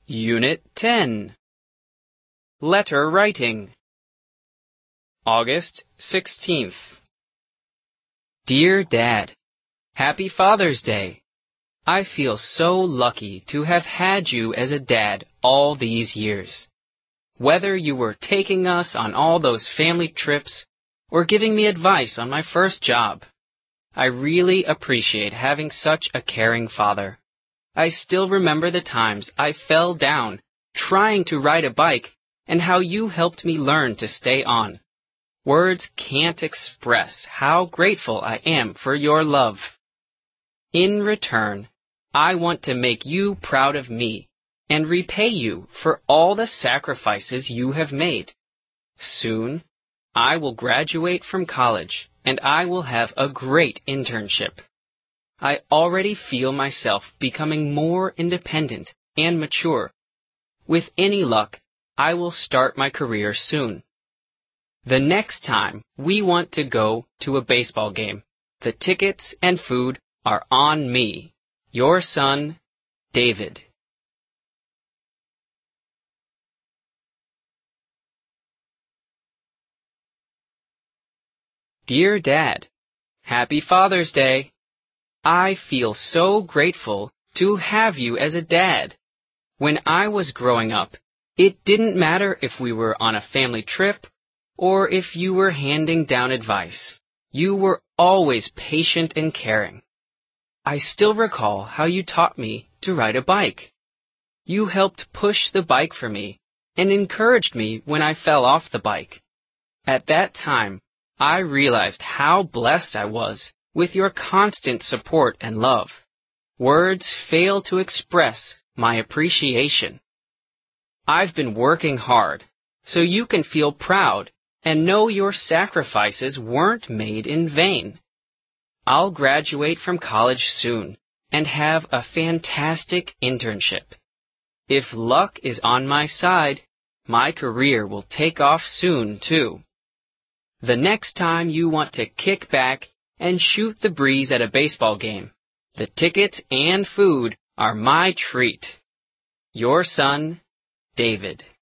Unit 10. Letter Writing. August 16th. Dear Dad, Happy Father's Day. I feel so lucky to have had you as a dad all these years. Whether you were taking us on all those family trips or giving me advice on my first job, I really appreciate having such a caring father. I still remember the times I fell down trying to ride a bike and how you helped me learn to stay on. Words can't express how grateful I am for your love. In return, I want to make you proud of me and repay you for all the sacrifices you have made. Soon, I will graduate from college and I will have a great internship. I already feel myself becoming more independent and mature. With any luck, I will start my career soon. The next time we want to go to a baseball game, the tickets and food are on me. Your son, David. Dear Dad, Happy Father's Day. I feel so grateful to have you as a dad. When I was growing up, it didn't matter if we were on a family trip or if you were handing down advice. You were always patient and caring. I still recall how you taught me to ride a bike. You helped push the bike for me and encouraged me when I fell off the bike. At that time, I realized how blessed I was with your constant support and love. Words fail to express my appreciation. I've been working hard so you can feel proud and know your sacrifices weren't made in vain. I'll graduate from college soon and have a fantastic internship. If luck is on my side, my career will take off soon too. The next time you want to kick back and shoot the breeze at a baseball game, the tickets and food are my treat. Your son, David.